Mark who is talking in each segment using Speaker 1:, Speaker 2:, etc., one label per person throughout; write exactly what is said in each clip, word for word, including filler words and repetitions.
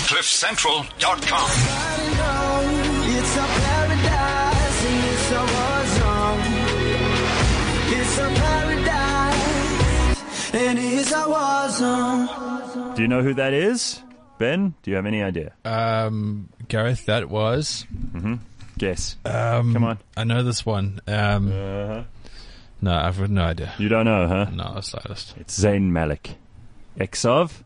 Speaker 1: cliff central dot com.
Speaker 2: It's a paradise and it's a war zone. It's a paradise and it's a war zone.
Speaker 3: Do you know who that is? Ben, do you have any idea?
Speaker 4: Um, Gareth, that was...
Speaker 3: Mm-hmm. Guess.
Speaker 4: Um,
Speaker 3: Come on.
Speaker 4: I know this one. Um,
Speaker 3: Uh-huh.
Speaker 4: No, I've got no idea.
Speaker 3: You don't know, huh?
Speaker 4: No, slightest.
Speaker 3: It's Zayn Malik. Ex of?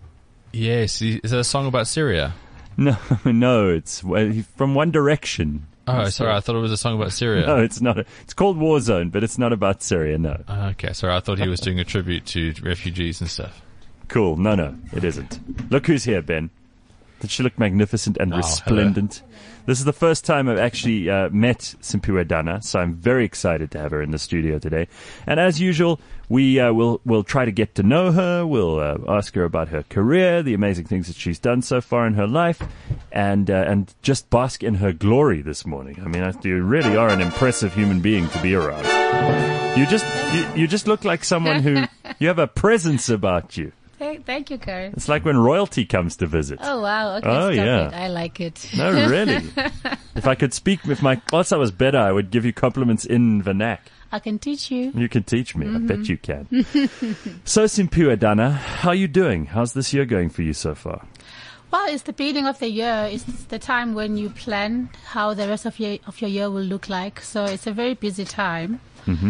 Speaker 4: Yes, is that a song about Syria?
Speaker 3: No, no, it's well, he's from One Direction.
Speaker 4: Oh, sorry, I thought it was a song about Syria.
Speaker 3: No, it's not. It's called Warzone, but it's not about Syria, no.
Speaker 4: Okay, sorry, I thought he was doing a tribute to refugees and stuff.
Speaker 3: Cool. No, no, it isn't. Look who's here, Ben. Doesn't she look magnificent and
Speaker 4: Oh,
Speaker 3: resplendent?
Speaker 4: hello.
Speaker 3: This is the first time I've actually uh, met Simphiwe Dana, so I'm very excited to have her in the studio today. And as usual, we uh, will we'll try to get to know her. We'll uh, ask her about her career, the amazing things that she's done so far in her life, and uh, and just bask in her glory this morning. I mean, I- you really are an impressive human being to be around. You just you, you just look like someone who you have a presence about you.
Speaker 5: Thank, thank you, Karen.
Speaker 3: It's like when royalty comes to visit.
Speaker 5: Oh, wow. Okay,
Speaker 3: Oh,
Speaker 5: stop
Speaker 3: yeah.
Speaker 5: it. I like it.
Speaker 3: No, really. If I could speak, if my Xhosa was better, I would give you compliments in vernac.
Speaker 5: I can teach you.
Speaker 3: You can teach me.
Speaker 5: Mm-hmm.
Speaker 3: I bet you can. So, Simphiwe Dana, how are you doing? How's this year going for you so far?
Speaker 5: Well, it's the beginning of the year. It's the time when you plan how the rest of your of your year will look like. So it's a very busy time.
Speaker 3: Mm-hmm.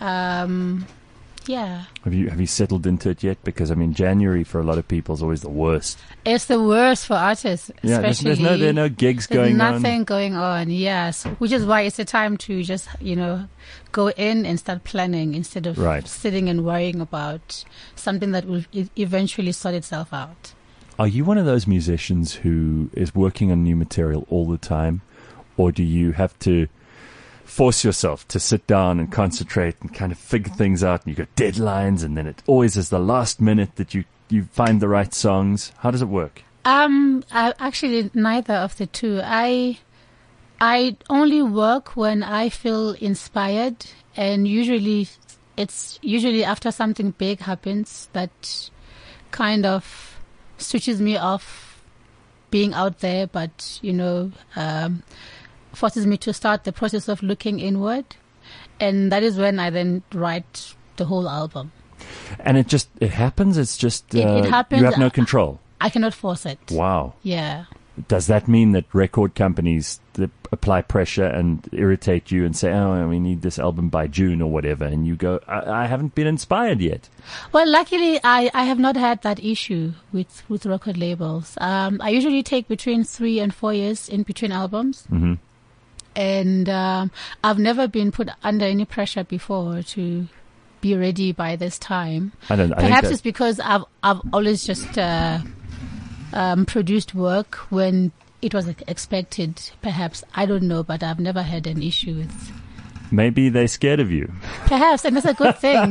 Speaker 5: Um, yeah.
Speaker 3: Have you have you settled into it yet? Because I mean, January for a lot of people is always the worst.
Speaker 5: It's the worst for artists,
Speaker 3: Yeah, there's,
Speaker 5: especially.
Speaker 3: there's no there are no gigs
Speaker 5: There's
Speaker 3: going
Speaker 5: nothing
Speaker 3: on.
Speaker 5: going on, yes. Which is why it's a time to just, you know, go in and start planning instead of
Speaker 3: Right.
Speaker 5: sitting and worrying about something that will e- eventually sort itself out.
Speaker 3: Are you one of those musicians who is working on new material all the time, or do you have to force yourself to sit down and concentrate and kind of figure things out, and you got deadlines, and then it always is the last minute that you, you find the right songs? How does it work?
Speaker 5: Um, I, actually, neither of the two. I, I only work when I feel inspired, and usually, it's usually after something big happens that kind of switches me off being out there, but you know, um, forces me to start the process of looking inward, and that is when I then write the whole album.
Speaker 3: And it just, it happens? It's just, uh,
Speaker 5: It- it happens.
Speaker 3: you have no control?
Speaker 5: I cannot force it.
Speaker 3: Wow.
Speaker 5: Yeah.
Speaker 3: Does that mean that record companies that apply pressure and irritate you and say, oh, we need this album by June or whatever, and you go, I, I haven't been inspired yet?
Speaker 5: Well, luckily, I, I have not had that issue with, with record labels. Um, I usually take between three and four years in between albums.
Speaker 3: Mm-hmm.
Speaker 5: And um, I've never been put under any pressure before to be ready by this time.
Speaker 3: I don't. I
Speaker 5: Perhaps
Speaker 3: think
Speaker 5: it's because I've I've always just uh, um, produced work when it was expected. Perhaps I don't know, but I've never had an issue with.
Speaker 3: maybe they're scared of you.
Speaker 5: Perhaps, and that's a good thing.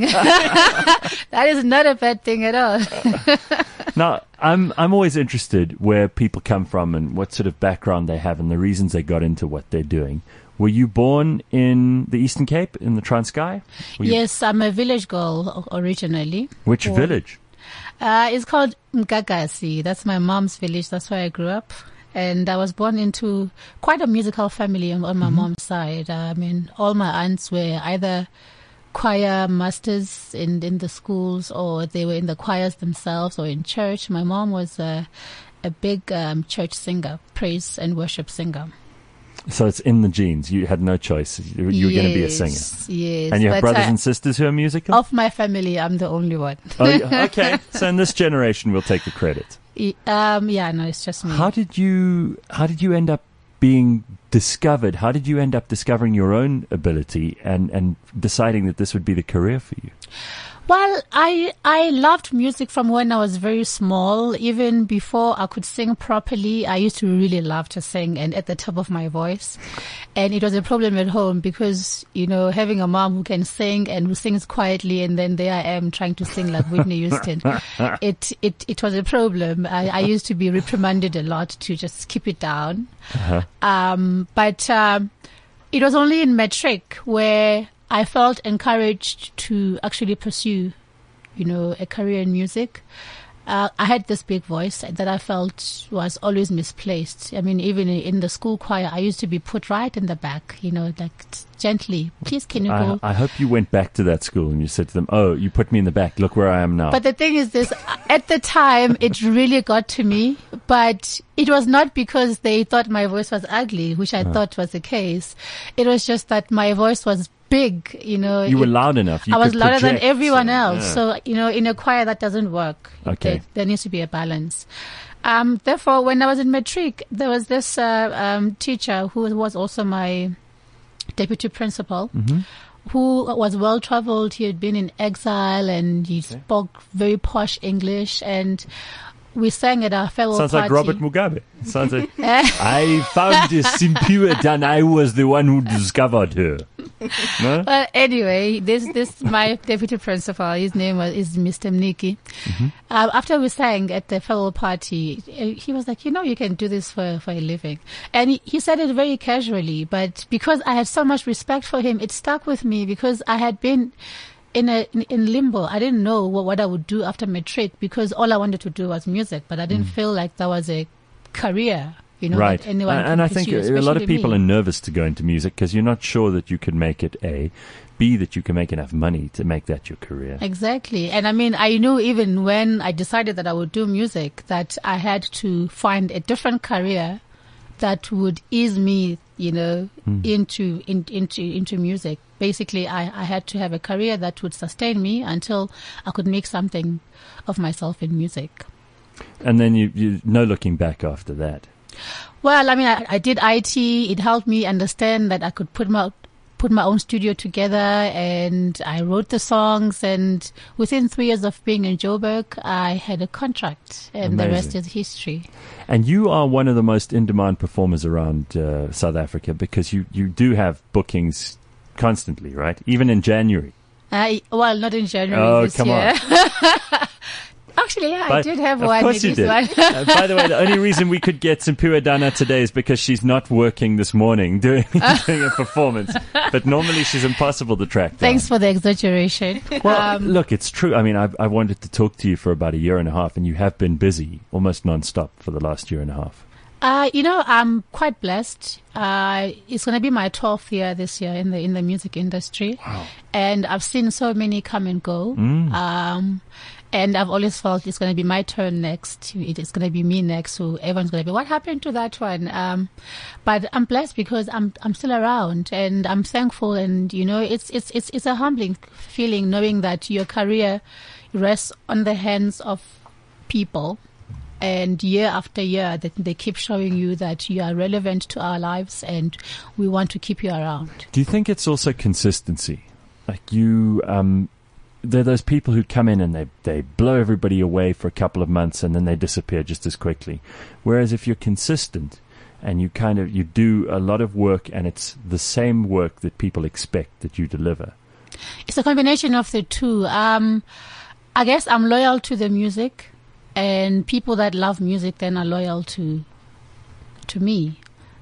Speaker 5: That is not a bad thing at all.
Speaker 3: Now, I'm I'm always interested where people come from and what sort of background they have and the reasons they got into what they're doing. Were you born in the Eastern Cape, in the Transkei? Were you-
Speaker 5: Yes, I'm a village girl o- originally.
Speaker 3: Which
Speaker 5: Born-
Speaker 3: village?
Speaker 5: Uh, it's called Mgagasi. That's my mom's village. That's where I grew up. And I was born into quite a musical family on, on my
Speaker 3: Mm-hmm.
Speaker 5: mom's side. I mean, all my aunts were either choir masters in, in the schools, or they were in the choirs themselves, or in church. My mom was a, a big um, church singer, praise and worship singer.
Speaker 3: So it's in the genes. You had no choice. You, you were going to be a singer.
Speaker 5: Yes, yes.
Speaker 3: And you have
Speaker 5: But
Speaker 3: brothers
Speaker 5: I-
Speaker 3: and sisters who are musical?
Speaker 5: Of my family, I'm the only one.
Speaker 3: Oh, yeah, okay. So in this generation, we'll take the credit.
Speaker 5: E- um, yeah, no, it's just me.
Speaker 3: How did you How did you end up being discovered? How did you end up discovering your own ability and, and deciding that this would be the career for you?
Speaker 5: Well, I I loved music from when I was very small. Even before I could sing properly, I used to really love to sing and at the top of my voice. And it was a problem at home because, you know, having a mom who can sing and who sings quietly, and then there I am trying to sing like Whitney Houston. it, it, it was a problem. I, I used to be reprimanded a lot to just keep it down.
Speaker 3: Uh-huh.
Speaker 5: Um, but, um, it was only in matric where I felt encouraged to actually pursue, you know, a career in music. Uh, I had this big voice that I felt was always misplaced. I mean, even in the school choir, I used to be put right in the back, you know, like gently, please can you
Speaker 3: I,
Speaker 5: go?
Speaker 3: I hope you went back to that school and you said to them, oh, you put me in the back. Look where I am now.
Speaker 5: But the thing is this, at the time, it really got to me, but it was not because they thought my voice was ugly, which I
Speaker 3: Uh.
Speaker 5: thought was the case. It was just that my voice was big, you know.
Speaker 3: You were
Speaker 5: it-
Speaker 3: loud enough. You
Speaker 5: I was
Speaker 3: could
Speaker 5: louder than
Speaker 3: project,
Speaker 5: everyone
Speaker 3: so,
Speaker 5: else.
Speaker 3: yeah.
Speaker 5: So, you know, in a choir that doesn't work.
Speaker 3: Okay.
Speaker 5: There, there needs to be a balance. Um, therefore, when I was in matric, there was this uh, um, teacher who was also my deputy principal,
Speaker 3: Mm-hmm.
Speaker 5: who was well traveled. He had been in exile and he spoke very posh English. And we sang at our farewell
Speaker 3: Sounds
Speaker 5: party.
Speaker 3: like Robert Mugabe. Sounds like, I found this Simpiwe Dan. I was the one who discovered her. No?
Speaker 5: Well, anyway, this this my deputy principal. His name was is Mister Mniki.
Speaker 3: Mm-hmm.
Speaker 5: Uh, after we sang at the farewell party, uh, he was like, "You know, you can do this for for a living," and he, he said it very casually. But because I had so much respect for him, it stuck with me because I had been in a in, in limbo. I didn't know what, what I would do after matric because all I wanted to do was music, but I didn't feel like that was a career. You know,
Speaker 3: Mm. Right.
Speaker 5: that anyone
Speaker 3: and
Speaker 5: could
Speaker 3: and I think
Speaker 5: pursue,
Speaker 3: a lot of
Speaker 5: especially
Speaker 3: people
Speaker 5: me.
Speaker 3: are nervous to go into music because you're not sure that you can make it, A, B, that you can make enough money to make that your career.
Speaker 5: Exactly. And I mean, I knew even when I decided that I would do music that I had to find a different career that would ease me, you know, into, in, into, into music. Basically, I, I had to have a career that would sustain me until I could make something of myself in music.
Speaker 3: And then you, you no looking back after that.
Speaker 5: Well, I mean, I, I did I T. It helped me understand that I could put my put my own studio together, and I wrote the songs. And within three years of being in Joburg, I had a contract, and the rest
Speaker 3: Amazing.
Speaker 5: is history.
Speaker 3: And you are one of the most in-demand performers around uh, South Africa because you, you do have bookings constantly, right? Even in January.
Speaker 5: I, well, not in January
Speaker 3: Oh,
Speaker 5: this
Speaker 3: come
Speaker 5: year.
Speaker 3: on.
Speaker 5: Actually, yeah, I
Speaker 3: But
Speaker 5: did have
Speaker 3: of
Speaker 5: one.
Speaker 3: course you
Speaker 5: this
Speaker 3: did.
Speaker 5: one.
Speaker 3: Uh, by the way, the only reason we could get Simpiwe Dana today is because she's not working this morning doing, doing a performance. But normally she's impossible to track down.
Speaker 5: Thanks for the exaggeration.
Speaker 3: Well,
Speaker 5: Um,
Speaker 3: look, it's true. I mean, I've, I wanted to talk to you for about a year and a half, and you have been busy almost non-stop for the last year and a half.
Speaker 5: Uh, you know, I'm quite blessed. Uh, it's going to be my twelfth year this year in the in the music industry,
Speaker 3: Wow.
Speaker 5: and I've seen so many come and go.
Speaker 3: Mm.
Speaker 5: Um, and I've always felt it's going to be my turn next. It is going to be me next. So everyone's going to be, what happened to that one? Um, but I'm blessed because I'm I'm still around, and I'm thankful. And you know, it's it's it's it's a humbling feeling knowing that your career rests on the hands of people. And year after year, that they keep showing you that you are relevant to our lives, and we want to keep you around.
Speaker 3: Do you think it's also consistency? Like you, um, there are those people who come in and they, they blow everybody away for a couple of months and then they disappear just as quickly. Whereas if you're consistent and you kind of, you do a lot of work and it's the same work that people expect that you deliver.
Speaker 5: It's a combination of the two. Um, I guess I'm loyal to the music, and people that love music then are loyal to to me.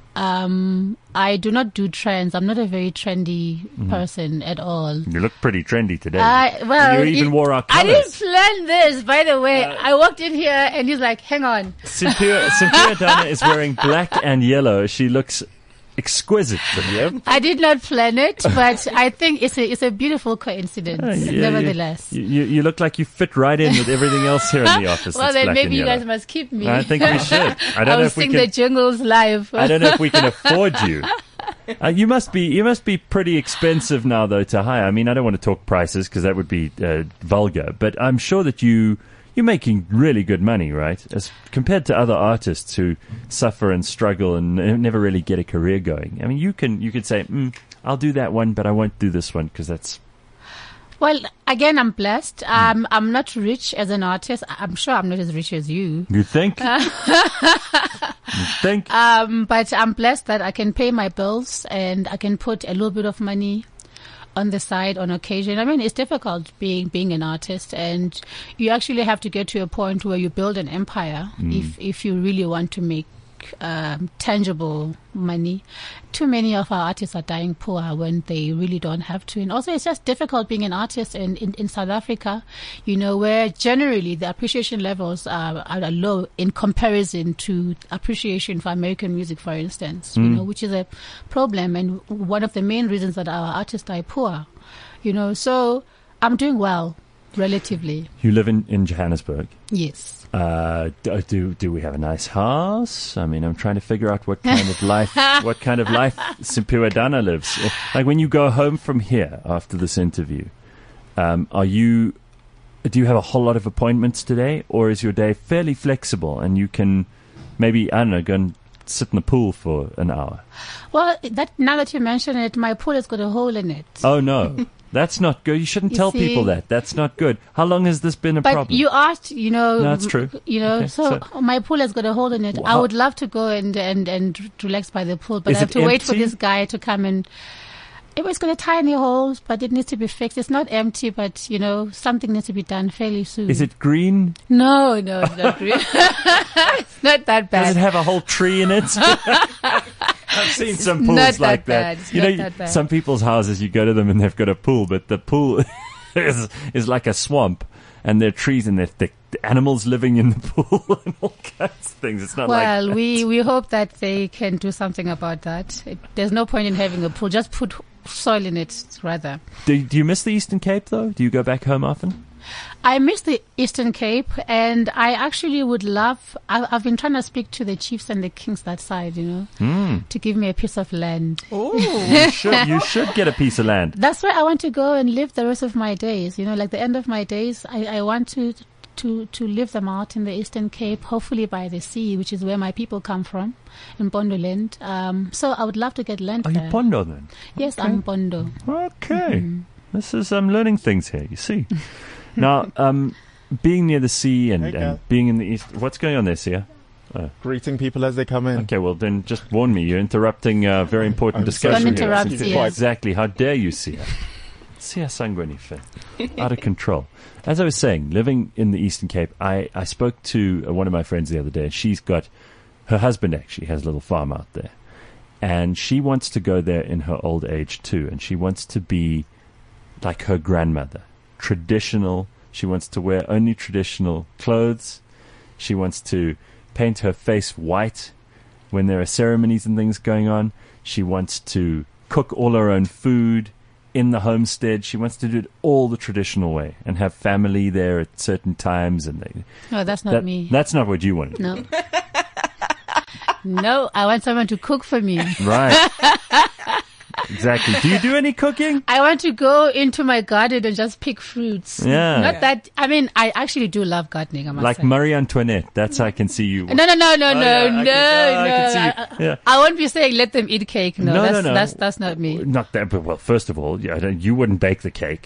Speaker 5: Um, I do not do trends. I'm not a very trendy person at all.
Speaker 3: You look pretty trendy today.
Speaker 5: I, well,
Speaker 3: you even
Speaker 5: it-
Speaker 3: wore our
Speaker 5: I didn't
Speaker 3: colours.
Speaker 5: plan this, by the way. I walked in here and he's like, hang on.
Speaker 3: Simpiwe Simpiwe Dana is wearing black and yellow. She looks exquisite, Lydia.
Speaker 5: I did not plan it, but I think it's a it's a beautiful coincidence,
Speaker 3: Uh, yeah,
Speaker 5: nevertheless.
Speaker 3: You, you, you look like you fit right in with everything else here in the office.
Speaker 5: Well,
Speaker 3: that's
Speaker 5: then
Speaker 3: black
Speaker 5: maybe
Speaker 3: and
Speaker 5: you
Speaker 3: yellow.
Speaker 5: guys must keep me.
Speaker 3: I think we should. I don't
Speaker 5: I
Speaker 3: know
Speaker 5: will
Speaker 3: if we
Speaker 5: sing
Speaker 3: can.
Speaker 5: the jingles live.
Speaker 3: I don't know if we can afford you. Uh, you must be you must be pretty expensive now, though, to hire. I mean, I don't want to talk prices because that would be uh, vulgar. But I'm sure that you you're making really good money, right? As compared to other artists who suffer and struggle and n- never really get a career going. I mean, you can you could say, mm, "I'll do that one, but I won't do this one because that's."
Speaker 5: Well, again, I'm blessed. Um, I'm not rich as an artist. I'm sure I'm not as rich as you.
Speaker 3: You think? you think?
Speaker 5: Um, but I'm blessed that I can pay my bills and I can put a little bit of money on the side on occasion. I mean, it's difficult being being an artist, and you actually have to get to a point where you build an empire if if you really want to make make um, tangible money. Too many of our artists are dying poor when they really don't have to. And also it's just difficult being an artist in, in, in South Africa, you know, where generally the appreciation levels are, are low in comparison to appreciation for American music, for instance, mm. you know, which is a problem and one of the main reasons that our artists are poor, you know. So I'm doing well, relatively.
Speaker 3: You live in, in Johannesburg?
Speaker 5: Yes.
Speaker 3: Uh, do, do do we have a nice house? I mean, I'm trying to figure out what kind of life, what kind of life Simphiwe Dana lives. Like when you go home from here after this interview, um, are you, do you have a whole lot of appointments today, or is your day fairly flexible and you can maybe, I don't know, go and sit in the pool for an hour?
Speaker 5: Well, that now that you mention it, my pool has got a hole in it.
Speaker 3: Oh no. That's not good. You shouldn't
Speaker 5: You
Speaker 3: tell
Speaker 5: see?
Speaker 3: people that. That's not good. How long has this been a
Speaker 5: But
Speaker 3: problem?
Speaker 5: you asked, you know,
Speaker 3: No, that's true.
Speaker 5: You know,
Speaker 3: Okay,
Speaker 5: so,
Speaker 3: so-
Speaker 5: my pool has got a hole in it.
Speaker 3: Wow.
Speaker 5: I would love to go and and and relax by the pool, but
Speaker 3: Is
Speaker 5: I have
Speaker 3: it
Speaker 5: to wait for
Speaker 3: empty?
Speaker 5: this guy to come and. It was got a tiny hole, but it needs to be fixed. It's not empty, but you know, something needs to be done fairly soon.
Speaker 3: Is it green?
Speaker 5: No, no, it's not green. It's not that bad.
Speaker 3: Does it have a whole tree in it? I've seen some pools
Speaker 5: not that
Speaker 3: like that.
Speaker 5: bad. It's
Speaker 3: You
Speaker 5: not
Speaker 3: know,
Speaker 5: that bad.
Speaker 3: some people's houses, you go to them and they've got a pool, but the pool is is like a swamp, and there are trees and there are the animals living in the pool and all kinds of things. It's not
Speaker 5: Well,
Speaker 3: like
Speaker 5: we, we hope that they can do something about that. It, there's no point in having a pool. Just put soil in it, rather.
Speaker 3: Do, do you miss the Eastern Cape though? Do you go back home often?
Speaker 5: I miss the Eastern Cape, and I actually would love. I, I've been trying to speak to the chiefs and the kings that side, you know,
Speaker 3: Mm.
Speaker 5: to give me a piece of land.
Speaker 3: You should you should get a piece of land.
Speaker 5: That's where I want to go and live the rest of my days. You know, like the end of my days, I, I want to to to live them out in the Eastern Cape, hopefully by the sea, which is where my people come from, in Bondoland. Um, so I would love to get land
Speaker 3: Are you
Speaker 5: there.
Speaker 3: Bondo then?
Speaker 5: Yes, I'm Bondo.
Speaker 3: Okay.
Speaker 5: Mm-hmm.
Speaker 3: This is, I'm learning things here, you see. Now, um, being near the sea and,
Speaker 6: Hey,
Speaker 3: and
Speaker 6: Gav.
Speaker 3: being in the east, what's going on there, Sia?
Speaker 6: Greeting people as they come in.
Speaker 3: Okay, well then just warn me. You're interrupting a very important
Speaker 6: I'm
Speaker 3: discussion
Speaker 5: Don't
Speaker 3: here.
Speaker 5: interrupt,
Speaker 6: Keep it
Speaker 5: Sia.
Speaker 6: quiet.
Speaker 3: Exactly. How dare you, Sia? Sia Sangwanife. Out of control. As I was saying, living in the Eastern Cape, I, I spoke to uh, one of my friends the other day. She's got, her husband actually has a little farm out there. And she wants to go there in her old age too. And she wants to be like her grandmother. Traditional. She wants to wear only traditional clothes. She wants to paint her face white when there are ceremonies and things going on. She wants to cook all her own food in the homestead. She wants to do it all the traditional way and have family there at certain times. And they,
Speaker 5: No, that's not
Speaker 3: that-
Speaker 5: me.
Speaker 3: that's not what you want to do.
Speaker 5: No. No, I want someone to cook for me.
Speaker 3: Right. Exactly. Do you do any cooking?
Speaker 5: I want to go into my garden and just pick fruits.
Speaker 3: Yeah.
Speaker 5: Not that, I mean, I actually do love gardening, I must
Speaker 3: Like
Speaker 5: say.
Speaker 3: Marie Antoinette. That's how I can see you.
Speaker 5: No, no, no, no,
Speaker 3: Oh,
Speaker 5: no,
Speaker 3: yeah, I
Speaker 5: no,
Speaker 3: can- oh, I
Speaker 5: no.
Speaker 3: can see you.
Speaker 5: I, I-
Speaker 3: Yeah.
Speaker 5: I won't be saying let them eat cake. No,
Speaker 3: No, no,
Speaker 5: that's,
Speaker 3: no.
Speaker 5: that's, that's not me.
Speaker 3: Not that, but well, first of all, yeah, I don't- you wouldn't bake the cake.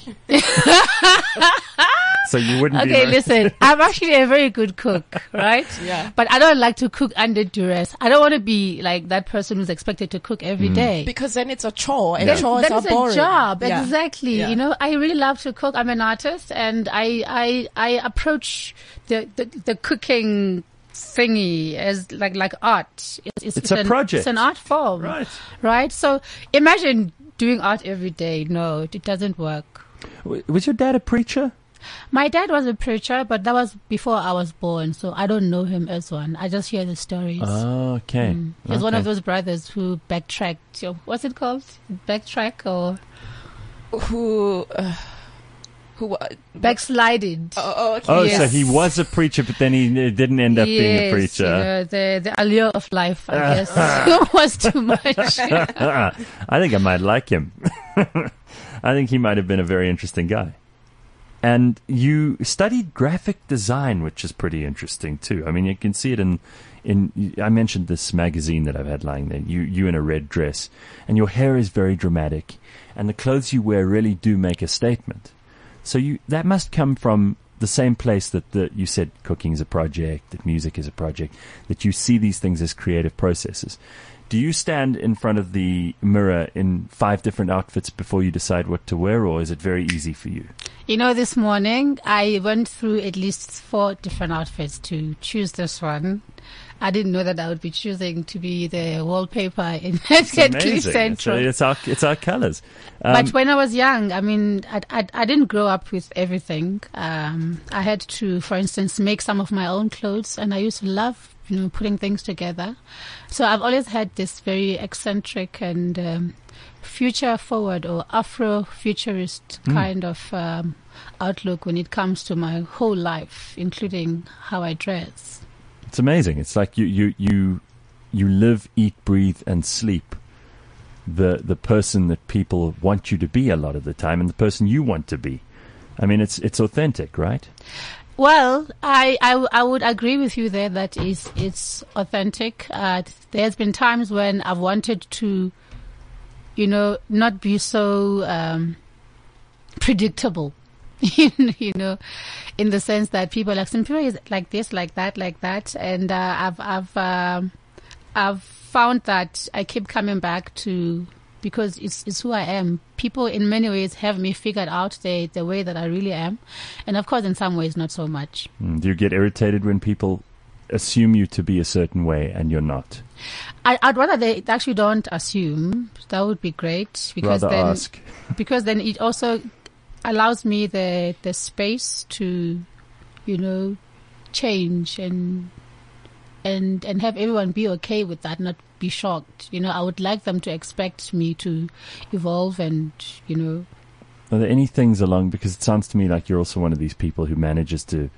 Speaker 3: So you wouldn't be.
Speaker 5: Okay,
Speaker 3: like-
Speaker 5: listen, I'm actually a very good cook, right?
Speaker 7: Yeah.
Speaker 5: But I don't like to cook under duress. I don't want to be like that person who's expected to cook every day.
Speaker 7: Because then it's a chore, and
Speaker 3: Yeah.
Speaker 7: chores
Speaker 5: That
Speaker 7: are
Speaker 5: is
Speaker 7: boring.
Speaker 5: a job,
Speaker 7: Yeah.
Speaker 5: exactly.
Speaker 7: Yeah.
Speaker 5: You know, I really love to cook. I'm an artist, and I I I approach the the, the cooking thingy as like like art. It's,
Speaker 3: It's a
Speaker 5: an,
Speaker 3: project.
Speaker 5: It's an art form,
Speaker 3: Right.
Speaker 5: Right. So imagine doing art every day. No, it doesn't work.
Speaker 3: W- Was your dad a preacher?
Speaker 5: My dad was a preacher, but that was before I was born, so I don't know him as one. I just hear the stories.
Speaker 3: Oh, okay.
Speaker 5: Mm. He's one
Speaker 3: Okay.
Speaker 5: of those brothers who backtracked. Yo, What's it called? Backtrack or
Speaker 7: Who, uh, who, uh,
Speaker 5: backslided?
Speaker 7: oh, oh, okay.
Speaker 3: Oh,
Speaker 5: Yes.
Speaker 3: so he was a preacher, but then he uh, didn't end up being a
Speaker 5: Yes,
Speaker 3: preacher.
Speaker 5: You know, the the allure of life, I guess, was too much.
Speaker 3: I think I might like him. I think he might have been a very interesting guy. And you studied graphic design, which is pretty interesting too. I mean, you can see it in, in. I mentioned this magazine that I've had lying there. You, you in a red dress, and your hair is very dramatic, and the clothes you wear really do make a statement. So you that must come from the same place that the, you said cooking is a project, that music is a project, that you see these things as creative processes. do you stand in front of the mirror in five different outfits before you decide what to wear, or is it very easy for you?
Speaker 5: You know, this morning I went through at least four different outfits to choose this one. I didn't know that I would be choosing to be the wallpaper in
Speaker 3: It's
Speaker 5: Cliff
Speaker 3: amazing.
Speaker 5: Central.
Speaker 3: It's, it's our it's our colors. Um,
Speaker 5: But when I was young, I mean, I, I, I didn't grow up with everything. Um, I had to, for instance, make some of my own clothes, and I used to love, you know, putting things together. So I've always had this very eccentric and um, future-forward or Afro-futurist
Speaker 3: Mm.
Speaker 5: kind of um, outlook when it comes to my whole life, including how I dress.
Speaker 3: It's amazing. It's like you, you, you, you live, eat, breathe, and sleep the the person that people want you to be a lot of the time, and the person you want to be. I mean, it's it's authentic, right?
Speaker 5: Well, I, I, w- I would agree with you there that is it's authentic. Uh, there's been times when I've wanted to, you know, not be so um, predictable. You know, in the sense that people are like, Simpiwe is like this, like that, like that, and uh, I've I've um, I've found that I keep coming back to, because it's it's who I am. People in many ways have me figured out the the way that I really am, and of course in some ways not so much.
Speaker 3: Mm, do you get irritated when people assume you to be a certain way and you're not?
Speaker 5: I, I'd rather they actually don't assume. That would be great, because
Speaker 3: Rather
Speaker 5: then
Speaker 3: ask.
Speaker 5: because then it also allows me the the space to, you know, change and and and have everyone be okay with that, not be shocked. You know, I would like them to expect me to evolve and, you know.
Speaker 3: Are there any things along, because it sounds to me like you're also one of these people who manages to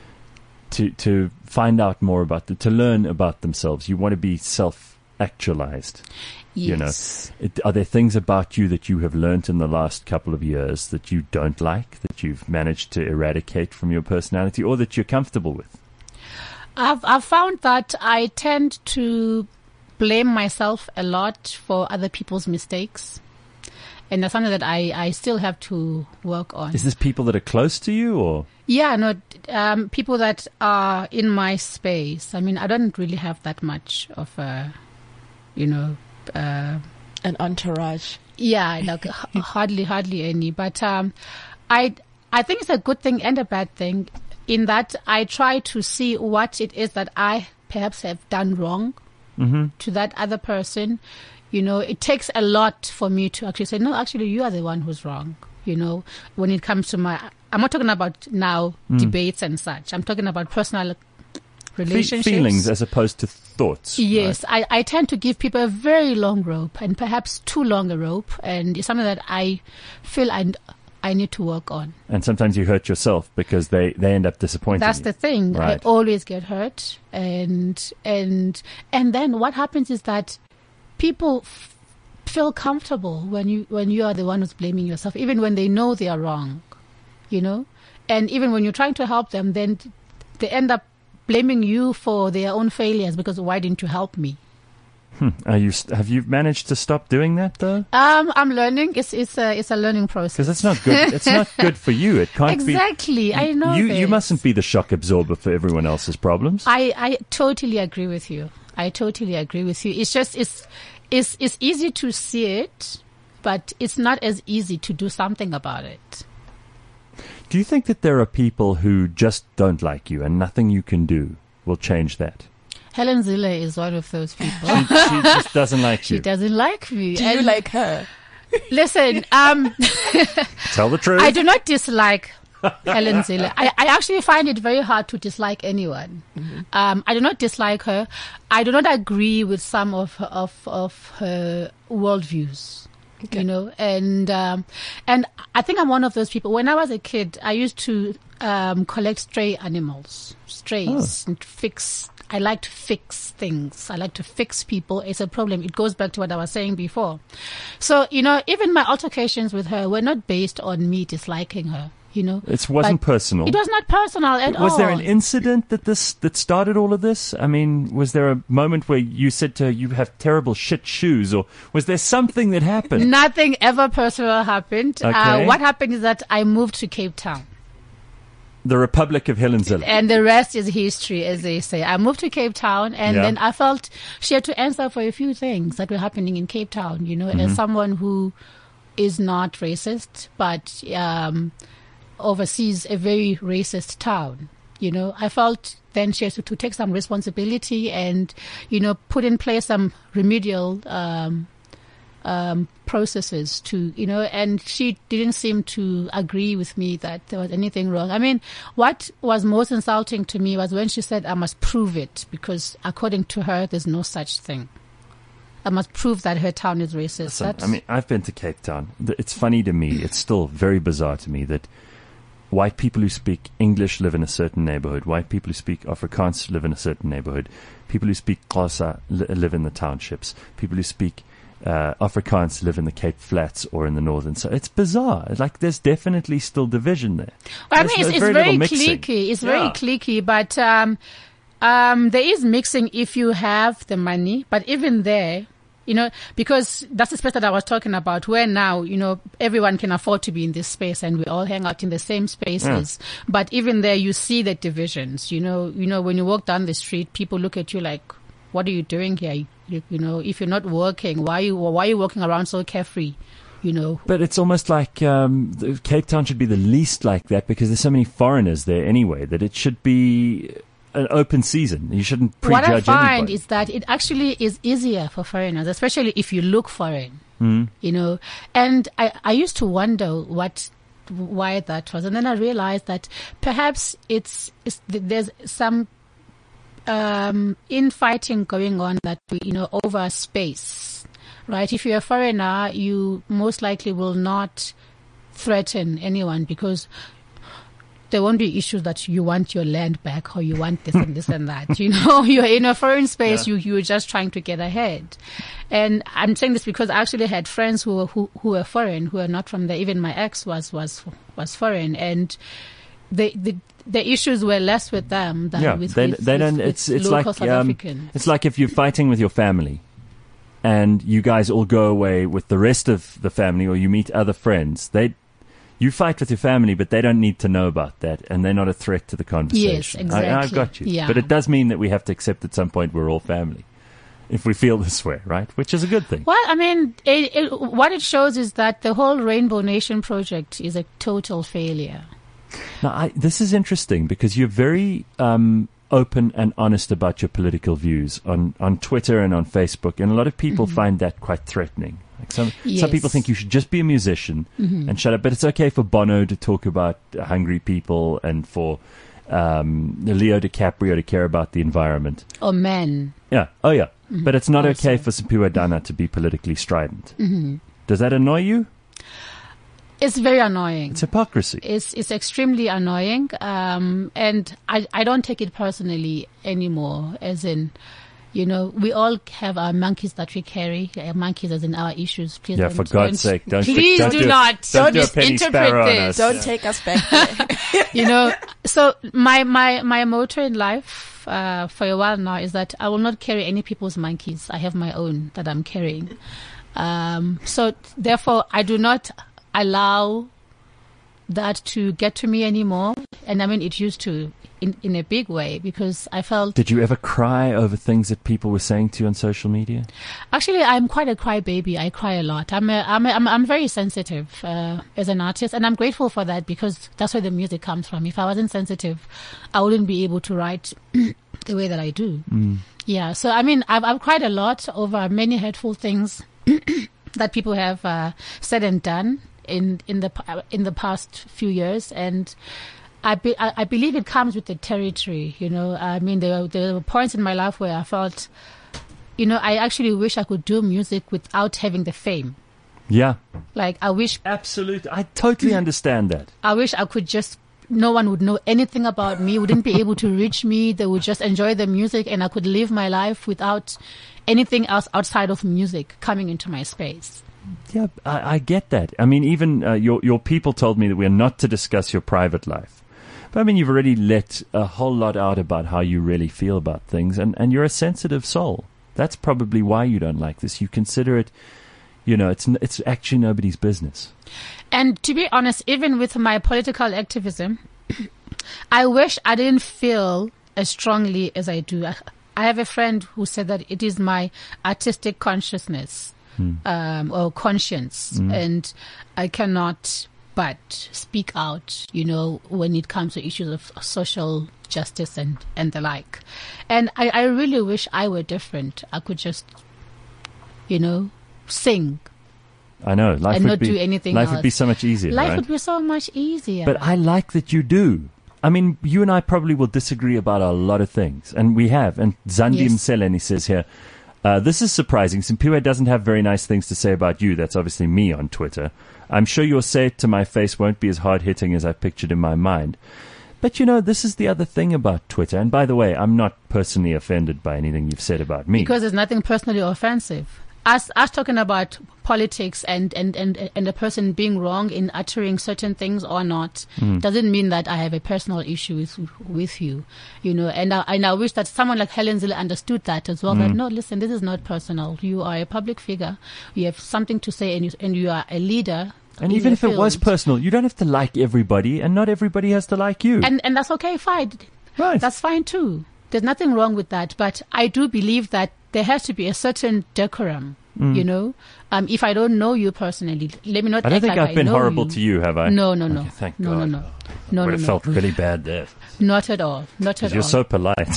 Speaker 3: to to find out more about the, to learn about themselves. You want to be self-actualized.
Speaker 5: Yes.
Speaker 3: You know, it, are there things about you that you have learnt in the last couple of years that you don't like, that you've managed to eradicate from your personality, or that you're comfortable with?
Speaker 5: I've I've found that I tend to blame myself a lot for other people's mistakes, and that's something that I, I still have to work on.
Speaker 3: Is this people that are close to you, or?
Speaker 5: Yeah, no, um, people that are in my space. I mean, I don't really have that much of a, you know, uh,
Speaker 7: An entourage.
Speaker 5: yeah, like h- hardly, hardly any. But um, I, I think it's a good thing and a bad thing, in that I try to see what it is that I perhaps have done wrong
Speaker 3: Mm-hmm.
Speaker 5: to that other person. You know, it takes a lot for me to actually say, no, actually, you are the one who's wrong. You know, when it comes to my, I'm not talking about now
Speaker 3: Mm.
Speaker 5: debates and such. I'm talking about personal
Speaker 3: Fe-
Speaker 5: relationships.
Speaker 3: feelings as opposed to thoughts.
Speaker 5: Yes,
Speaker 3: right?
Speaker 5: I, I tend to give people a very long rope, and perhaps too long a rope, and it's something that I feel I, I need to work on.
Speaker 3: And sometimes you hurt yourself because they, they end up disappointing
Speaker 5: That's
Speaker 3: you.
Speaker 5: the thing.
Speaker 3: Right.
Speaker 5: I always get hurt, and and and then what happens is that people f- feel comfortable when you when you are the one who's blaming yourself, even when they know they are wrong, you know, and even when you're trying to help them, then they end up blaming you for their own failures, because why didn't you help me?
Speaker 3: Hmm. Are you, st- have you managed to stop doing that, though?
Speaker 5: Um, I'm learning. It's it's a it's a learning process.
Speaker 3: Because it's not good. It's not good for you. It can't be.
Speaker 5: Exactly. I know
Speaker 3: You you
Speaker 5: this.
Speaker 3: mustn't be the shock absorber for everyone else's problems.
Speaker 5: I, I totally agree with you. I totally agree with you. It's just, it's, it's, it's easy to see it, but it's not as easy to do something about it.
Speaker 3: Do you think that there are people who just don't like you and nothing you can do will change that?
Speaker 5: Helen Zille is one of those people.
Speaker 3: She, she just doesn't like
Speaker 5: She
Speaker 3: you.
Speaker 5: doesn't like me.
Speaker 7: Do you
Speaker 5: And
Speaker 7: like her?
Speaker 5: listen, um,
Speaker 3: Tell the truth.
Speaker 5: I do not dislike Helen Zille. I, I actually find it very hard to dislike anyone.
Speaker 7: Mm-hmm.
Speaker 5: Um, I do not dislike her. I do not agree with some of her, of of her worldviews.
Speaker 7: Okay.
Speaker 5: You know, and um, and I think I'm one of those people. When I was a kid, I used to um, collect stray animals, strays, and fix. I like to fix things. I like to fix people. It's a problem. It goes back to what I was saying before. So, you know, even my altercations with her were not based on me disliking her, you know.
Speaker 3: It wasn't
Speaker 5: But
Speaker 3: personal.
Speaker 5: It was not personal at all.
Speaker 3: Was there an incident that this that started all of this? I mean, was there a moment where you said to her, "You have terrible shit shoes," or was there something that happened?
Speaker 5: Nothing ever personal happened.
Speaker 3: Okay.
Speaker 5: Uh, what happened is that I moved to Cape Town.
Speaker 3: The Republic of Helenzilla.
Speaker 5: And the rest is history, as they say. I moved to Cape Town, and
Speaker 3: Yeah.
Speaker 5: then I felt she had to answer for a few things that were happening in Cape Town, you know,
Speaker 3: Mm-hmm.
Speaker 5: as someone who is not racist, but um, oversees a very racist town. You know, I felt then she has to, to take some responsibility and, you know, put in place some remedial um, um, processes to, you know, and she didn't seem to agree with me that there was anything wrong. I mean, what was most insulting to me was when she said, I must prove it, because according to her, there's no such thing. I must prove that her town is racist.
Speaker 3: Listen,
Speaker 5: That's-
Speaker 3: I mean, I've been to Cape Town. Th- It's funny to me. It's still very bizarre to me that white people who speak English live in a certain neighborhood. White people who speak Afrikaans live in a certain neighborhood. People who speak Xhosa li- live in the townships. People who speak uh, Afrikaans live in the Cape Flats or in the northern. So it's bizarre. Like, there's definitely still division there.
Speaker 5: Well, I
Speaker 3: There's-
Speaker 5: mean, it's,
Speaker 3: there's
Speaker 5: it's
Speaker 3: very
Speaker 5: very,
Speaker 3: little mixing.
Speaker 5: cliquey. It's very
Speaker 3: Yeah.
Speaker 5: cliquey, but um, um, there is mixing if you have the money. But even there, you know, because that's the space that I was talking about, where now, you know, everyone can afford to be in this space and we all hang out in the same spaces. But even there, you see the divisions. You know, you know, when you walk down the street, people look at you like, "What are you doing here?" You, you know, if you're not working, why are you why are you walking around so carefree? You know.
Speaker 3: But it's almost like um, the- Cape Town should be the least like that because there's so many foreigners there anyway that it should be an open season. You shouldn't prejudge
Speaker 5: What I find
Speaker 3: anybody.
Speaker 5: is that it actually is easier for foreigners, especially if you look foreign.
Speaker 3: Mm.
Speaker 5: You know, and I, I used to wonder what why that was, and then I realized that perhaps it's, it's there's some um, infighting going on that we, you know, over space, right? If you're a foreigner, you most likely will not threaten anyone because there won't be issues that you want your land back or you want this and this and that. You know, you're in a foreign space,
Speaker 3: Yeah.
Speaker 5: you, you're just trying to get ahead. And I'm saying this because I actually had friends who were, who, who were foreign, who are not from there. Even my ex was, was, was foreign. And the, the, the issues were less with them than
Speaker 3: Yeah,
Speaker 5: with,
Speaker 3: they,
Speaker 5: with,
Speaker 3: they
Speaker 5: with,
Speaker 3: don't.
Speaker 5: with
Speaker 3: It's it's
Speaker 5: local
Speaker 3: like
Speaker 5: South
Speaker 3: um,
Speaker 5: Africans.
Speaker 3: it's like if you're fighting with your family, and you guys all go away with the rest of the family, or you meet other friends. They, you fight with your family, but they don't need to know about that, and they're not a threat to the conversation.
Speaker 5: Yes,
Speaker 3: I, I've
Speaker 5: exactly.
Speaker 3: got you.
Speaker 5: Yeah.
Speaker 3: But it does mean that we have to accept at some point we're all family, if we feel this way, right? Which is a good thing.
Speaker 5: Well, I mean, it, it, what it shows is that the whole Rainbow Nation project is a total failure.
Speaker 3: Now, I, this is interesting because you're very um, open and honest about your political views on, on Twitter and on Facebook, and a lot of people find that quite threatening. Like some some
Speaker 5: Yes.
Speaker 3: people think you should just be a musician and shut up, but it's okay for Bono to talk about uh, hungry people and for um, Leo DiCaprio to care about the environment.
Speaker 5: Or men.
Speaker 3: Yeah, oh yeah, but it's not
Speaker 5: Also.
Speaker 3: okay for Siphiwe Dana to be politically strident. Does that annoy you?
Speaker 5: It's very annoying.
Speaker 3: It's hypocrisy.
Speaker 5: It's it's extremely annoying, um, and I I don't take it personally anymore. As in, you know, we all have our monkeys that we carry. Our monkeys, as in our issues. Please,
Speaker 3: Yeah,
Speaker 5: don't,
Speaker 3: for God's
Speaker 5: don't-
Speaker 3: sake, don't
Speaker 5: please
Speaker 3: don't
Speaker 5: do,
Speaker 3: do-
Speaker 5: not
Speaker 3: don't do a
Speaker 5: misinterpret
Speaker 3: Penny Sparrow on us.
Speaker 7: Don't
Speaker 3: Yeah.
Speaker 7: take us back there.
Speaker 5: You know, so my my my motto in life uh, for a while now is that I will not carry any people's monkeys. I have my own that I'm carrying. Um, so therefore, I do not allow that to get to me anymore. And I mean, it used to in, in a big way because I felt
Speaker 3: Did you ever cry over things that people were saying to you on social media?
Speaker 5: actually I'm quite a crybaby. I cry a lot. I'm a, I'm a, I'm, I'm very sensitive uh, as an artist, and I'm grateful for that because that's where the music comes from. If I wasn't sensitive, I wouldn't be able to write the way that I do. Yeah. So I mean, I've I've cried a lot over many hurtful things that people have uh, said and done in in the pa- in the past few years, and I, be, I I believe it comes with the territory. You know, I mean, there were, there were points in my life where I felt, you know, I actually wish I could do music without having the fame.
Speaker 3: Yeah,
Speaker 5: Like I wish
Speaker 3: absolutely. I totally understand that.
Speaker 5: I wish I could just. No one would know anything about me, wouldn't be able to reach me. They would just enjoy the music, and I could live my life without anything else outside of music coming into my space.
Speaker 3: Yeah, I, I get that. I mean, even uh, your your people told me that we're not to discuss your private life. But I mean, you've already let a whole lot out about how you really feel about things, and, and you're a sensitive soul. That's probably why you don't like this. You consider it, you know, it's n- it's actually nobody's business.
Speaker 5: And to be honest, even with my political activism, I wish I didn't feel as strongly as I do. I, I have a friend who said that it is my artistic consciousness mm. um, or conscience, mm. and I cannot but speak out, you know, when it comes to issues of social justice and, and the like. And I, I really wish I were different. I could just, you know, sing.
Speaker 3: I know. Life
Speaker 5: and
Speaker 3: would
Speaker 5: not
Speaker 3: be,
Speaker 5: do anything
Speaker 3: Life
Speaker 5: else.
Speaker 3: would be so much easier,
Speaker 5: Life
Speaker 3: right?
Speaker 5: would be so much easier.
Speaker 3: But I like that you do. I mean, you and I probably will disagree about a lot of things, and we have. And Zandi
Speaker 5: Yes.
Speaker 3: Mseleni says here, uh, this is surprising. Simpiwe doesn't have very nice things to say about you. That's obviously me on Twitter. I'm sure your say it to my face won't be as hard-hitting as I pictured in my mind. But, you know, this is the other thing about Twitter. And by the way, I'm not personally offended by anything you've said about me.
Speaker 5: Because there's nothing personally offensive. Us, us talking about politics and, and, and, and a person being wrong in uttering certain things or not mm. doesn't mean that I have a personal issue with, with you, you know. And I, and I wish that someone like Helen Zille understood that as well. Mm. That no, listen, this is not personal. You are a public figure. You have something to say, and you, and you are a leader.
Speaker 3: And even if
Speaker 5: field.
Speaker 3: it was personal, you don't have to like everybody, and not everybody has to like you.
Speaker 5: And and that's okay, fine.
Speaker 3: Right.
Speaker 5: That's fine too. There's nothing wrong with that. But I do believe that there has to be a certain decorum. Mm. You know, um, if I don't know you personally, let me not.
Speaker 3: I don't
Speaker 5: act
Speaker 3: think
Speaker 5: like
Speaker 3: I've
Speaker 5: I
Speaker 3: been
Speaker 5: know
Speaker 3: horrible
Speaker 5: you.
Speaker 3: to you, have I?
Speaker 5: No, no, no.
Speaker 3: Okay, thank
Speaker 5: no,
Speaker 3: God.
Speaker 5: no, no, no,
Speaker 3: Would
Speaker 5: no,
Speaker 3: have
Speaker 5: no.
Speaker 3: felt really bad there.
Speaker 5: Not at all. Not at all.
Speaker 3: You're so polite.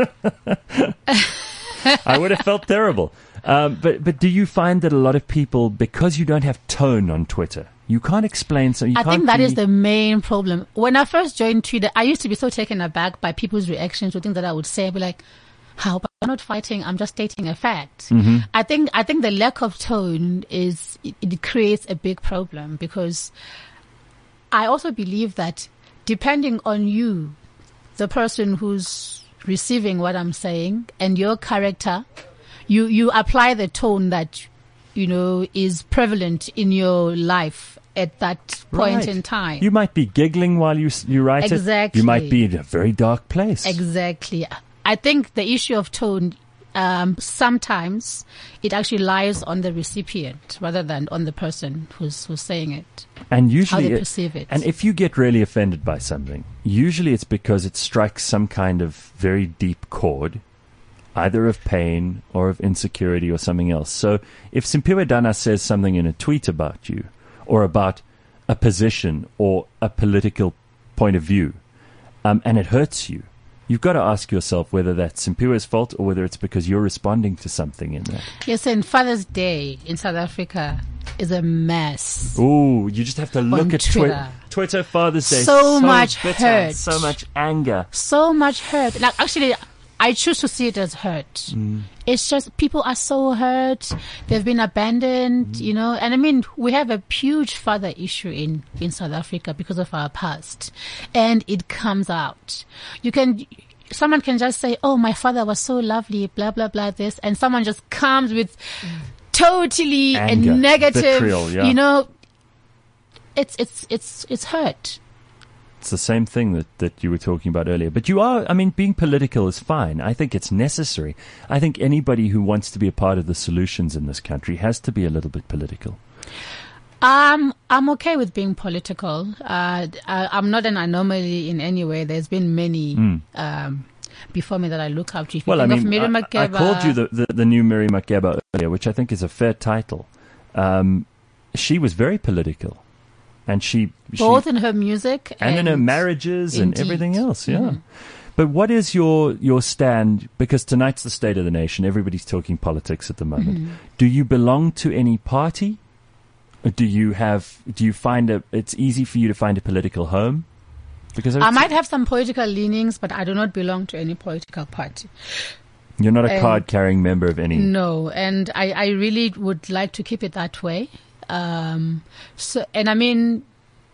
Speaker 3: I would have felt terrible. Um, but but do you find that a lot of people, because you don't have tone on Twitter, you can't explain so you
Speaker 5: I
Speaker 3: can't
Speaker 5: think that
Speaker 3: really...
Speaker 5: is the main problem. When I first joined Twitter, I used to be so taken aback by people's reactions to things that I would say. I'd be like, how? But I'm not fighting. I'm just stating a fact. Mm-hmm. I think I think the lack of tone is it, it creates a big problem, because I also believe that depending on you, the person who's receiving what I'm saying, and your character, you you apply the tone that, you know, is prevalent in your life at that point
Speaker 3: Right.
Speaker 5: in time.
Speaker 3: You might be giggling while you s- you write it.
Speaker 5: Exactly.
Speaker 3: You might be in a very dark place.
Speaker 5: Exactly. I think the issue of tone, um, sometimes it actually lies on the recipient rather than on the person who's who's saying it.
Speaker 3: And usually,
Speaker 5: how they
Speaker 3: it-
Speaker 5: perceive it.
Speaker 3: And if you get really offended by something, usually it's because it strikes some kind of very deep chord, either of pain or of insecurity or something else. So if Simpiwe Dana says something in a tweet about you, or about a position or a political point of view, um, and it hurts you, you've got to ask yourself whether that's Simpiwe's fault or whether it's because you're responding to something in that.
Speaker 5: Yes, and Father's Day in South Africa is a mess.
Speaker 3: Ooh, you just have to look
Speaker 5: On
Speaker 3: at Twi-
Speaker 5: Twitter.
Speaker 3: Twitter Father's Day.
Speaker 5: So much
Speaker 3: bitter,
Speaker 5: hurt.
Speaker 3: so much anger.
Speaker 5: So much hurt. Like, actually, I choose to see it as hurt.
Speaker 3: Mm.
Speaker 5: It's just people are so hurt. They've been abandoned,
Speaker 3: Mm.
Speaker 5: you know. And I mean, we have a huge father issue in, in South Africa because of our past. And it comes out. You can, someone can just say, oh, my father was so lovely, blah, blah, blah, this. And someone just comes with totally
Speaker 3: Anger,
Speaker 5: a negative,
Speaker 3: vitriol, yeah.
Speaker 5: you know. It's, it's, it's, it's hurt.
Speaker 3: It's the same thing that, that you were talking about earlier. But you are, I mean, being political is fine. I think it's necessary. I think anybody who wants to be a part of the solutions in this country has to be a little bit political.
Speaker 5: Um, I'm okay with being political. Uh, I, I'm not an anomaly in any way. There's been many
Speaker 3: Mm.
Speaker 5: um, before me that I look up to. If you
Speaker 3: Well, I
Speaker 5: think of
Speaker 3: mean,
Speaker 5: Mary
Speaker 3: I, I
Speaker 5: Makeba,
Speaker 3: called you the, the, the new Mary Makeba earlier, which I think is a fair title. Um, she was very political. And she, she
Speaker 5: both in her music
Speaker 3: and,
Speaker 5: and,
Speaker 3: in her marriages and
Speaker 5: indeed.
Speaker 3: everything else, yeah.
Speaker 5: Mhm.
Speaker 3: But what is your, your stand? Because tonight's the State of the Nation. Everybody's talking politics at the moment.
Speaker 5: Mhm.
Speaker 3: Do you belong to any party? Or do you have? Do you find a? It's easy for you to find a political home? Because
Speaker 5: I might have some political leanings, but I do not belong to any political party.
Speaker 3: you're not a
Speaker 5: and-
Speaker 3: card-carrying member of any.
Speaker 5: No, and I, I really would like to keep it that way. Um, so, and I mean,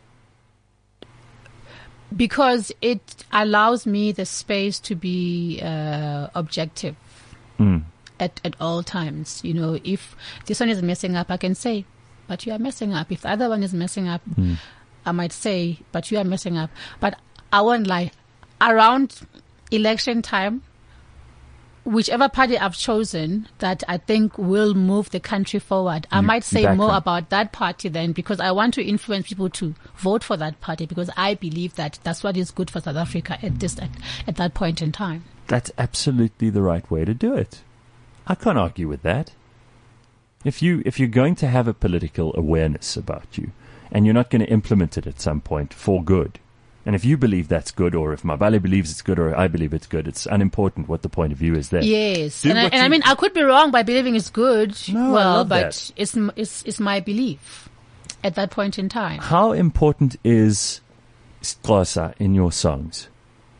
Speaker 5: because it allows me the space to be uh, objective
Speaker 3: Mm.
Speaker 5: at, at all times. You know, if this one is messing up, I can say, but you are messing up. If the other one is messing up,
Speaker 3: Mm.
Speaker 5: I might say, but you are messing up. But I won't lie. Around election time, whichever party I've chosen that I think will move the country forward, I
Speaker 3: You-
Speaker 5: might
Speaker 3: you
Speaker 5: say
Speaker 3: back
Speaker 5: more
Speaker 3: them.
Speaker 5: about that party then, because I want to influence people to vote for that party, because I believe that that's what is good for South Africa at this at, at that point in time.
Speaker 3: That's absolutely the right way to do it. I can't argue with that. If you if you're going to have a political awareness about you, and you're not going to implement it at some point for good, and if you believe that's good, or if Mabale believes it's good, or I believe it's good, it's unimportant what the point of view is there.
Speaker 5: Yes,
Speaker 3: Do
Speaker 5: and, I,
Speaker 3: what
Speaker 5: and I
Speaker 3: you-
Speaker 5: mean I could be wrong by believing it's good.
Speaker 3: No, I
Speaker 5: well,
Speaker 3: love
Speaker 5: but
Speaker 3: that.
Speaker 5: it's m- it's it's my belief at that point in time.
Speaker 3: How important is Xhosa in your songs?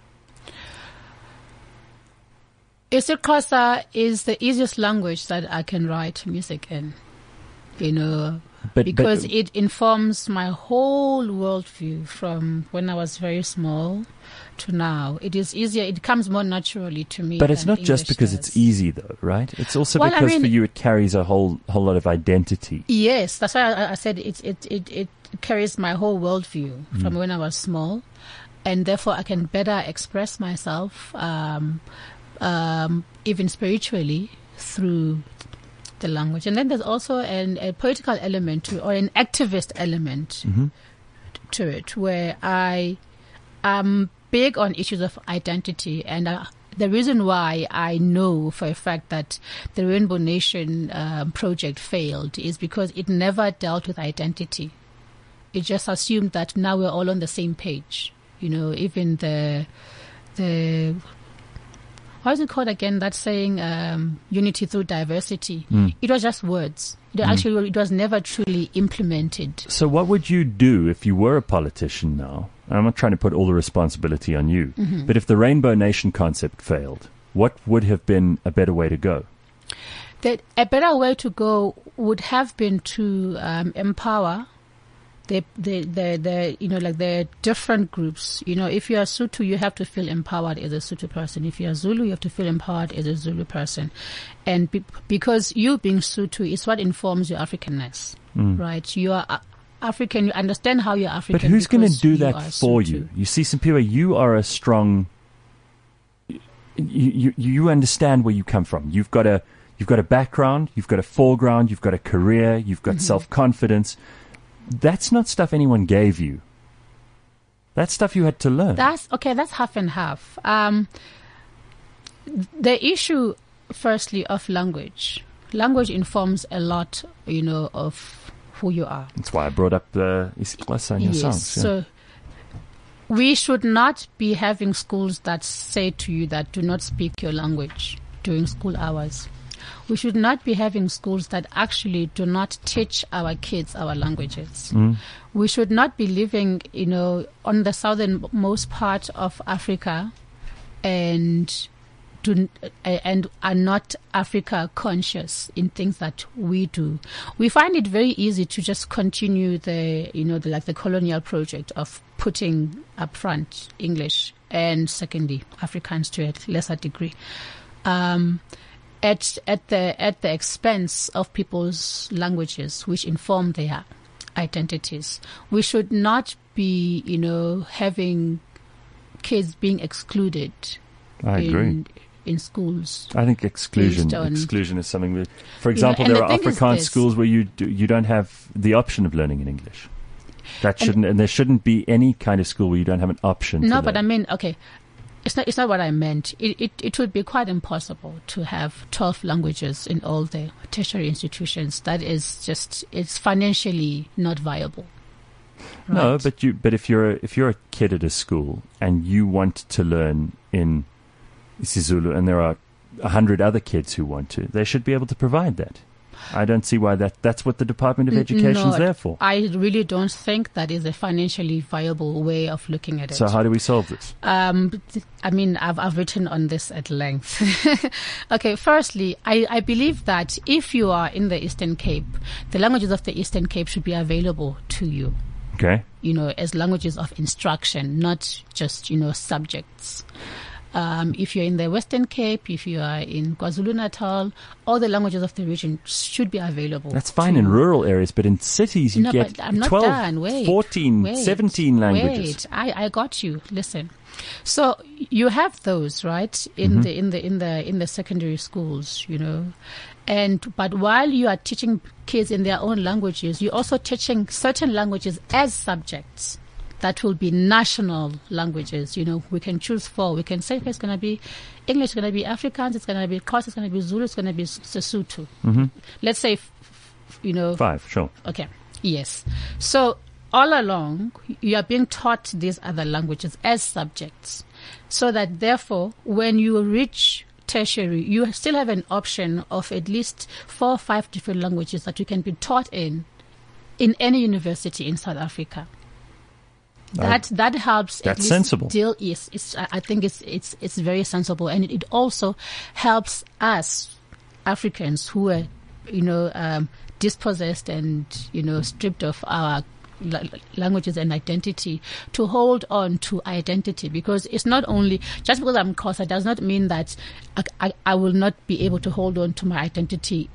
Speaker 5: isiXhosa is the easiest language that I can write music in, you know,
Speaker 3: But
Speaker 5: because
Speaker 3: but,
Speaker 5: it informs my whole worldview from when I was very small to now. It is easier. It comes more naturally to me.
Speaker 3: but it's
Speaker 5: than
Speaker 3: not just
Speaker 5: English
Speaker 3: because
Speaker 5: does.
Speaker 3: it's easy, though, right? It's also
Speaker 5: Well, I
Speaker 3: because for
Speaker 5: mean-
Speaker 3: you it carries a whole whole lot of identity.
Speaker 5: Yes, that's why I, I said it, it, it, it carries my whole worldview from when I was small, and therefore I can better express myself, um, um, even spiritually, through the language. And then there's also an, a political element to, or an activist element to it, where I am big on issues of identity, and uh, the reason why I know for a fact that the Rainbow Nation um, project failed is because it never dealt with identity. It just assumed that now we're all on the same page. You know, even the the what is it called again? That saying, um, unity through diversity. It was just words. It actually, it was never truly implemented.
Speaker 3: So what would you do if you were a politician now? And I'm not trying to put all the responsibility on you, but if the Rainbow Nation concept failed, what would have been a better way to go?
Speaker 5: That a better way to go would have been to um, empower the, the the the you know like the different groups. You know, if you are Sotho, you have to feel empowered as a Sotho person. If you are Zulu, you have to feel empowered as a Zulu person, and be, because you being Sotho is what informs your Africanness, right? You are uh, African. You understand how you're African.
Speaker 3: But who's going to
Speaker 5: because
Speaker 3: do
Speaker 5: you
Speaker 3: that
Speaker 5: are
Speaker 3: for
Speaker 5: Sotho.
Speaker 3: you? You see, Simpiwe, you are a strong. You, you you understand where you come from. You've got a you've got a background. You've got a foreground. You've got a career. You've got self confidence. That's not stuff anyone gave you. That's stuff you had to learn.
Speaker 5: That's okay. That's half and half. Um, the issue, firstly, of language. Language informs a lot, you know, of who you are.
Speaker 3: That's why I brought up the isiXhosa in your
Speaker 5: Yes.
Speaker 3: songs. yeah.
Speaker 5: So we should not be having schools that say to you that do not speak your language during school hours. We should not be having schools that actually do not teach our kids our languages. We should not be living, you know, on the southernmost part of Africa and do, and are not Africa conscious in things that we do. We find it very easy to just continue the, you know, the, like the colonial project of putting up front English and secondly Afrikaans to a lesser degree. Um, at at the at the expense of people's languages, which inform their identities. We should not be, you know, having kids being excluded
Speaker 3: I agree.
Speaker 5: in in schools.
Speaker 3: I think exclusion
Speaker 5: based on-
Speaker 3: exclusion is something that, for example,
Speaker 5: and
Speaker 3: there
Speaker 5: the
Speaker 3: are
Speaker 5: thing is
Speaker 3: Afrikaans
Speaker 5: this-
Speaker 3: schools where you do, you don't have the option of learning in English. That shouldn't, and there shouldn't be any kind of school where you don't have an option.
Speaker 5: No,
Speaker 3: to
Speaker 5: but I
Speaker 3: learn.
Speaker 5: mean, okay, it's not it's not what I meant. It, it it would be quite impossible to have twelve languages in all the tertiary institutions. That is just it's financially not viable.
Speaker 3: no,
Speaker 5: Right?
Speaker 3: but you but if you're a, if you're a kid at a school and you want to learn in isiZulu and there are a hundred other kids who want to, they should be able to provide that. I don't see why that that's what the Department of
Speaker 5: N-
Speaker 3: Education is
Speaker 5: no,
Speaker 3: there for.
Speaker 5: I really don't think that is a financially viable way of looking at it.
Speaker 3: So how do we solve this?
Speaker 5: Um, th- I mean, I've, I've written on this at length. Okay, firstly, I, I believe that if you are in the Eastern Cape, the languages of the Eastern Cape should be available to you,
Speaker 3: Okay.
Speaker 5: you know, as languages of instruction, not just, you know, subjects. Um, if you're in the Western Cape, if you are in KwaZulu-Natal, all the languages of the region should be available.
Speaker 3: That's fine
Speaker 5: to-
Speaker 3: in rural areas, but in cities you
Speaker 5: No,
Speaker 3: get
Speaker 5: but I'm not
Speaker 3: twelve,
Speaker 5: done. Wait,
Speaker 3: fourteen,
Speaker 5: wait,
Speaker 3: seventeen languages.
Speaker 5: Wait, I, I got you. Listen. So you have those, right, in
Speaker 3: Mm-hmm.
Speaker 5: the in the in the in the secondary schools, you know. And but while you are teaching kids in their own languages, you're also teaching certain languages as subjects that will be national languages. You know, we can choose four. We can say, okay, it's going to be English, it's going to be Afrikaans, it's going to be Xhosa, it's going to be Zulu, it's going to be Sesotho.
Speaker 3: Mm-hmm.
Speaker 5: Let's say, f- f- you know,
Speaker 3: Five, sure.
Speaker 5: okay, yes. So all along, you are being taught these other languages as subjects, so that therefore, when you reach tertiary, you still have an option of at least four or five different languages that you can be taught in, in any university in South Africa. That that helps.
Speaker 3: That's
Speaker 5: at least
Speaker 3: sensible.
Speaker 5: Deal is, it's, I I think it's it's it's very sensible, and it, it also helps us Africans who are, you know, um, dispossessed and you know stripped of our la- languages and identity to hold on to identity, because it's not only just because I'm Xhosa does not mean that I, I, I will not be able to hold on to my identity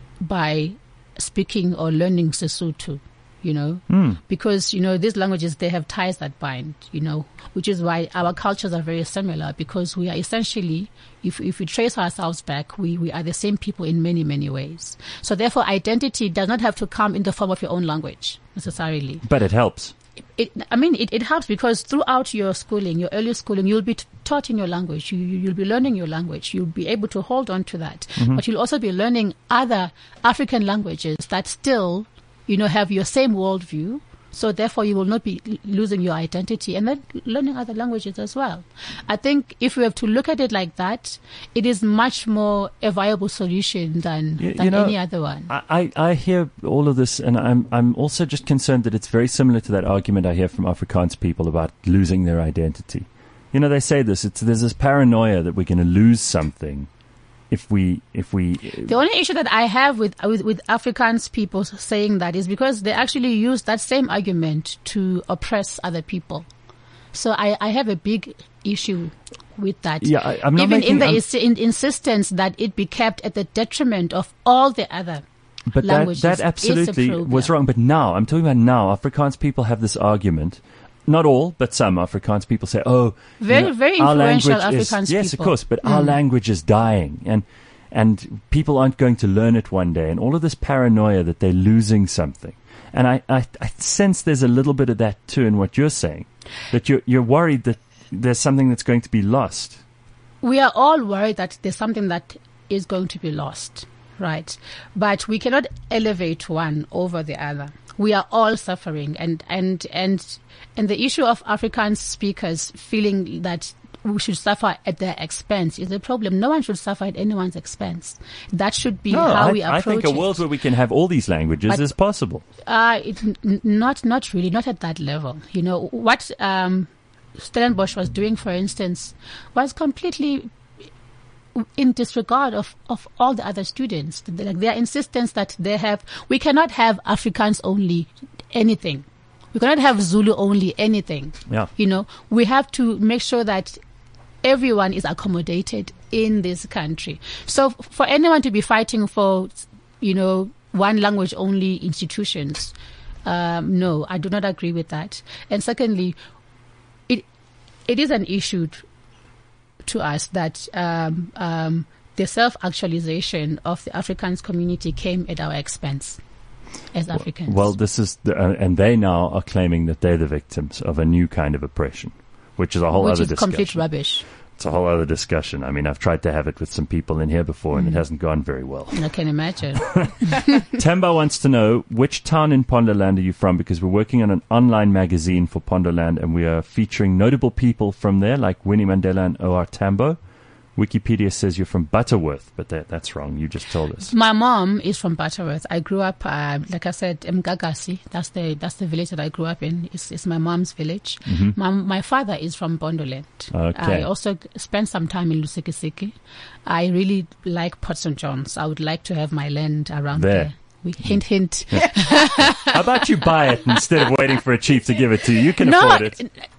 Speaker 5: by speaking or learning Sesotho. You know,
Speaker 3: Mm.
Speaker 5: because, you know, these languages, they have ties that bind, you know, which is why our cultures are very similar, because we are essentially, if if we trace ourselves back, we, we are the same people in many, many ways. So therefore, identity does not have to come in the form of your own language necessarily.
Speaker 3: But it helps.
Speaker 5: It, I mean, it, it helps because throughout your schooling, your early schooling, you'll be t- taught in your language. You, you, you'll be learning your language. You'll be able to hold on to that.
Speaker 3: Mm-hmm.
Speaker 5: But you'll also be learning other African languages that still, you know, have your same worldview. So therefore, you will not be l- losing your identity, and then learning other languages as well. I think if we have to look at it like that, it is much more a viable solution than,
Speaker 3: You-
Speaker 5: than
Speaker 3: you know,
Speaker 5: any other one.
Speaker 3: I, I I hear all of this, and I'm I'm also just concerned that it's very similar to that argument I hear from Afrikaans people about losing their identity. You know, they say this. It's there's this paranoia that we're going to lose something if we if we.
Speaker 5: The only issue that I have with, with with Afrikaans people saying that is because they actually use that same argument to oppress other people. So I, I have a big issue with that.
Speaker 3: Yeah, I- I'm not
Speaker 5: Even
Speaker 3: making-
Speaker 5: in the
Speaker 3: I'm-
Speaker 5: ins- in, insistence that it be kept at the detriment of all the other.
Speaker 3: But that,
Speaker 5: languages
Speaker 3: that
Speaker 5: is a
Speaker 3: absolutely
Speaker 5: problem.
Speaker 3: was wrong. But now, I'm talking about now, Afrikaans people have this argument. Not all, but some Afrikaans people say, oh, you
Speaker 5: Very-
Speaker 3: know,
Speaker 5: very
Speaker 3: our
Speaker 5: influential
Speaker 3: language is-
Speaker 5: Afrikaans
Speaker 3: yes,
Speaker 5: people.
Speaker 3: of course, but our
Speaker 5: Mm.
Speaker 3: language is dying. And and people aren't going to learn it one day. And all of this paranoia that they're losing something. And I, I, I sense there's a little bit of that too in what you're saying. That you're, you're worried that there's something that's going to be lost.
Speaker 5: We are all worried that there's something that is going to be lost, right? But we cannot elevate one over the other. We are all suffering, and and and and the issue of Afrikaans speakers feeling that we should suffer at their expense is a problem. No one should suffer at anyone's expense. That should be
Speaker 3: No,
Speaker 5: how
Speaker 3: I,
Speaker 5: we
Speaker 3: I
Speaker 5: approach
Speaker 3: think a world
Speaker 5: it.
Speaker 3: where we can have all these languages
Speaker 5: But-
Speaker 3: is possible.
Speaker 5: Uh, it, n- not not really, not at that level. You know what um, Stellenbosch was doing, for instance, was completely in disregard of, of all the other students. Like their insistence that they have, we cannot have Afrikaans only anything. We cannot have Zulu only anything.
Speaker 3: Yeah.
Speaker 5: You know, we have to make sure that everyone is accommodated in this country. So f- for anyone to be fighting for, you know, one language only institutions, um, no, I do not agree with that. And secondly, it it is an issue t- to us that um, um, the self-actualization of the Afrikaans community came at our expense as Africans.
Speaker 3: Well, this is, the, uh, and they now are claiming that they're the victims of a new kind of oppression, which is a whole
Speaker 5: which
Speaker 3: other
Speaker 5: is
Speaker 3: discussion.
Speaker 5: complete rubbish.
Speaker 3: It's a whole other discussion. I mean, I've tried to have it with some people in here before,
Speaker 5: Mm.
Speaker 3: and it hasn't gone very well.
Speaker 5: I can imagine.
Speaker 3: Temba wants to know, which town in Pondoland are you from? Because we're working on an online magazine for Pondoland, and we are featuring notable people from there, like Winnie Mandela and O R Tambo. Wikipedia says you're from Butterworth, but that, that's wrong. You just told us.
Speaker 5: My mom is from Butterworth. I grew up, uh, like I said, Mgagasi. That's the that's the village that I grew up in. It's, it's my mom's village.
Speaker 3: Mm-hmm.
Speaker 5: My, my father is from Pondoland.
Speaker 3: Okay.
Speaker 5: I also spent some time in Lusikisiki. I really like Port Saint John's. I would like to have my land around
Speaker 3: There.
Speaker 5: there. We, hint, hint.
Speaker 3: How about you buy it instead of waiting for a chief to give it to you? You can
Speaker 5: No,
Speaker 3: afford it.
Speaker 5: I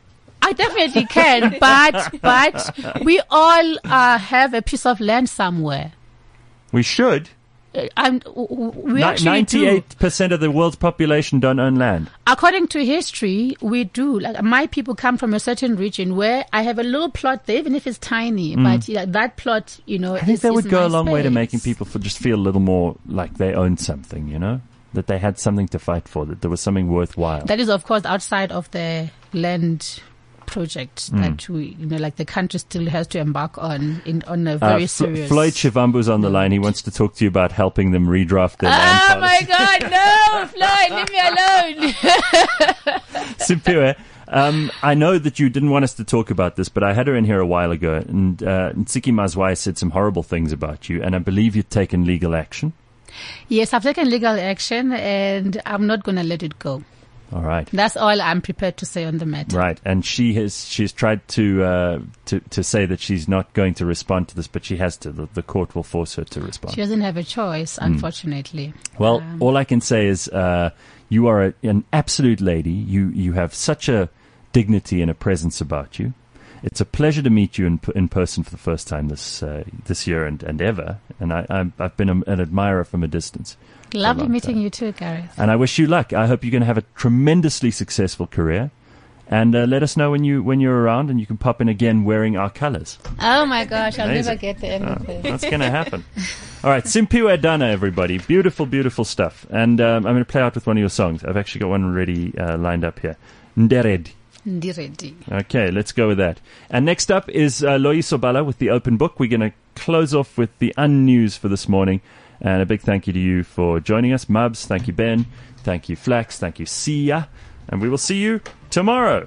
Speaker 5: I definitely can, but but we all uh, have a piece of land somewhere.
Speaker 3: We should.
Speaker 5: Uh, I'm, w- w- we
Speaker 3: Ni-
Speaker 5: actually do.
Speaker 3: ninety-eight percent of the world's population don't own land.
Speaker 5: According to history, we do. Like my people come from a certain region where I have a little plot there, even if it's tiny. But you know, that plot, you know,
Speaker 3: I think
Speaker 5: is,
Speaker 3: that
Speaker 5: is
Speaker 3: would go
Speaker 5: my
Speaker 3: a long way to
Speaker 5: space.
Speaker 3: making people f- just feel a little more like they owned something, you know? That they had something to fight for, that there was something worthwhile.
Speaker 5: That is, of course, outside of the land project
Speaker 3: Mm.
Speaker 5: that we, you know, like the country still has to embark on in on a
Speaker 3: Uh,
Speaker 5: very
Speaker 3: F-
Speaker 5: serious.
Speaker 3: Floyd Chivambu's on the line. He wants to talk to you about helping them redraft their land
Speaker 5: Oh my
Speaker 3: policy.
Speaker 5: God, no, Floyd, leave me alone.
Speaker 3: Simpiwe, um, I know that you didn't want us to talk about this, but I had her in here a while ago, and uh, Nsiki Mazwai said some horrible things about you, and I believe you've taken legal action.
Speaker 5: Yes, I've taken legal action and I'm not going to let it go.
Speaker 3: All right.
Speaker 5: That's all I'm prepared to say on the matter.
Speaker 3: Right, and she has she's tried to uh, to to say that she's not going to respond to this, but she has to. The, the court will force her to respond.
Speaker 5: She doesn't have a choice, unfortunately.
Speaker 3: Well,
Speaker 5: Um,
Speaker 3: all I can say is uh, you are a, an absolute lady. You you have such a dignity and a presence about you. It's a pleasure to meet you in in person for the first time this uh, this year and, and ever. And I I'm, I've been a, an admirer from a distance.
Speaker 5: Lovely
Speaker 3: long
Speaker 5: meeting
Speaker 3: time.
Speaker 5: you too, Gareth.
Speaker 3: And I wish you luck. I hope you're going to have a tremendously successful career. And uh, let us know when you when you're around, and you can pop in again wearing our colours.
Speaker 5: Oh my gosh, I'll
Speaker 3: Amazing.
Speaker 5: never get the end of this.
Speaker 3: That's going to happen. All right, Simpiwe Dana, everybody. Beautiful, beautiful stuff. And um, I'm going to play out with one of your songs. I've actually got one already uh, lined up here. Nderedi.
Speaker 5: Ndiredi.
Speaker 3: Okay, let's go with that. And next up is uh, Loyiso Bala with The Open Book. We're going to close off with the unnews for this morning. And a big thank you to you for joining us. Mubs, thank you, Ben. Thank you, Flax. Thank you, Sia. And we will see you tomorrow.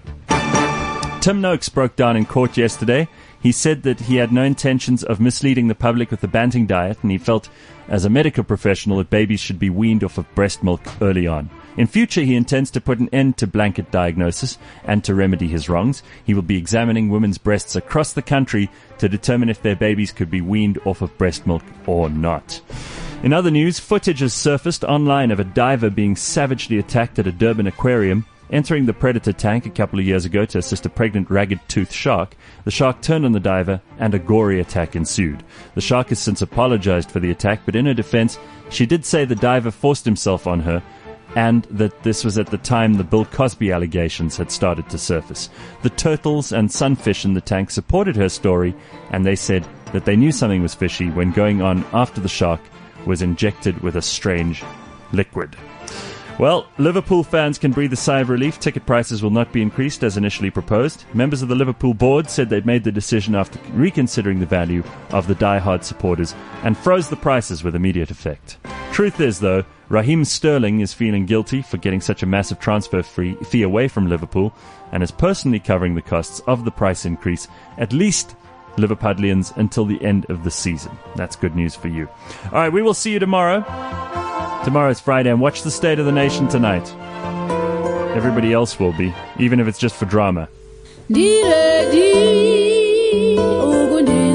Speaker 3: Tim Noakes broke down in court yesterday. He said that he had no intentions of misleading the public with the Banting diet, and he felt, as a medical professional, that babies should be weaned off of breast milk early on. In future, he intends to put an end to blanket diagnosis, and to remedy his wrongs, he will be examining women's breasts across the country to determine if their babies could be weaned off of breast milk or not. In other news, footage has surfaced online of a diver being savagely attacked at a Durban aquarium. Entering the predator tank a couple of years ago to assist a pregnant ragged-toothed shark, the shark turned on the diver and a gory attack ensued. The shark has since apologized for the attack, but in her defense, she did say the diver forced himself on her, and that this was at the time the Bill Cosby allegations had started to surface. The turtles and sunfish in the tank supported her story, and they said that they knew something was fishy when going on after the shark was injected with a strange liquid. Well, Liverpool fans can breathe a sigh of relief. Ticket prices will not be increased as initially proposed. Members of the Liverpool board said they'd made the decision after reconsidering the value of the die-hard supporters and froze the prices with immediate effect. Truth is, though, Raheem Sterling is feeling guilty for getting such a massive transfer fee, fee away from Liverpool and is personally covering the costs of the price increase, at least Liverpudlians, until the end of the season. That's good news for you. All right, we will see you tomorrow. Tomorrow's Friday, and watch the State of the Nation tonight. Everybody else will be, even if it's just for drama.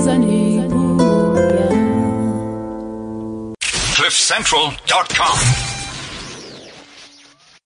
Speaker 1: cliff central dot com